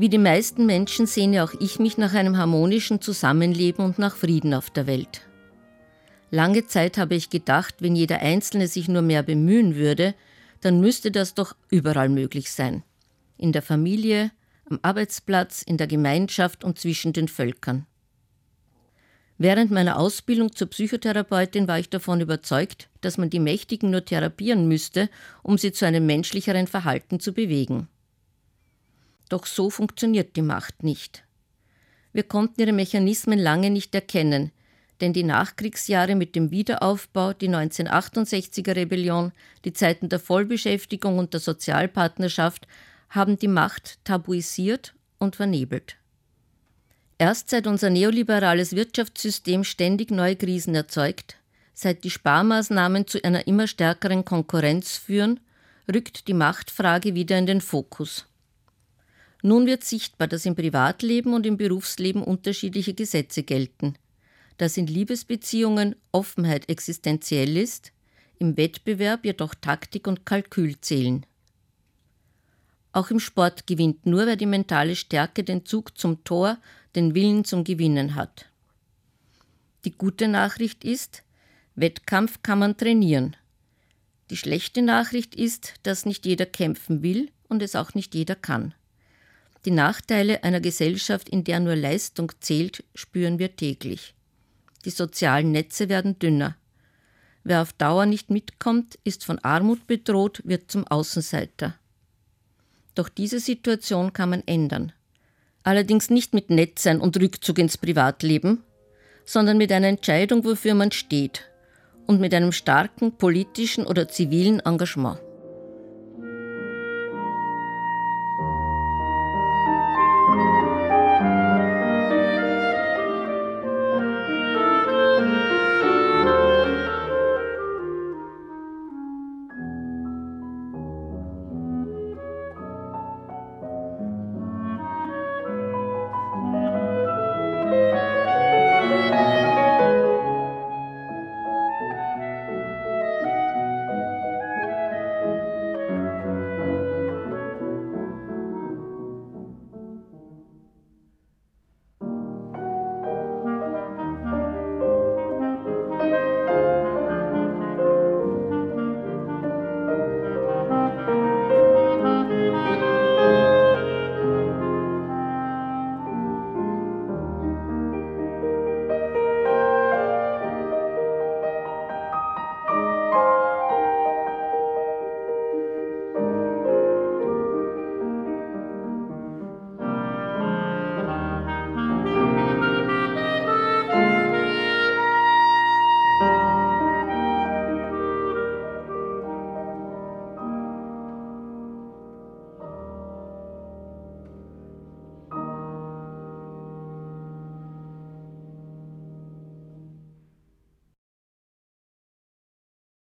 Wie die meisten Menschen sehne auch ich mich nach einem harmonischen Zusammenleben und nach Frieden auf der Welt. Lange Zeit habe ich gedacht, wenn jeder Einzelne sich nur mehr bemühen würde, dann müsste das doch überall möglich sein. In der Familie, am Arbeitsplatz, in der Gemeinschaft und zwischen den Völkern. Während meiner Ausbildung zur Psychotherapeutin war ich davon überzeugt, dass man die Mächtigen nur therapieren müsste, um sie zu einem menschlicheren Verhalten zu bewegen. Doch so funktioniert die Macht nicht. Wir konnten ihre Mechanismen lange nicht erkennen, denn die Nachkriegsjahre mit dem Wiederaufbau, die 1968er Rebellion, die Zeiten der Vollbeschäftigung und der Sozialpartnerschaft haben die Macht tabuisiert und vernebelt. Erst seit unser neoliberales Wirtschaftssystem ständig neue Krisen erzeugt, seit die Sparmaßnahmen zu einer immer stärkeren Konkurrenz führen, rückt die Machtfrage wieder in den Fokus. Nun wird sichtbar, dass im Privatleben und im Berufsleben unterschiedliche Gesetze gelten, dass in Liebesbeziehungen Offenheit existenziell ist, im Wettbewerb jedoch Taktik und Kalkül zählen. Auch im Sport gewinnt nur, wer die mentale Stärke, den Zug zum Tor, den Willen zum Gewinnen hat. Die gute Nachricht ist, Wettkampf kann man trainieren. Die schlechte Nachricht ist, dass nicht jeder kämpfen will und es auch nicht jeder kann. Die Nachteile einer Gesellschaft, in der nur Leistung zählt, spüren wir täglich. Die sozialen Netze werden dünner. Wer auf Dauer nicht mitkommt, ist von Armut bedroht, wird zum Außenseiter. Doch diese Situation kann man ändern. Allerdings nicht mit Nettsein und Rückzug ins Privatleben, sondern mit einer Entscheidung, wofür man steht und mit einem starken politischen oder zivilen Engagement.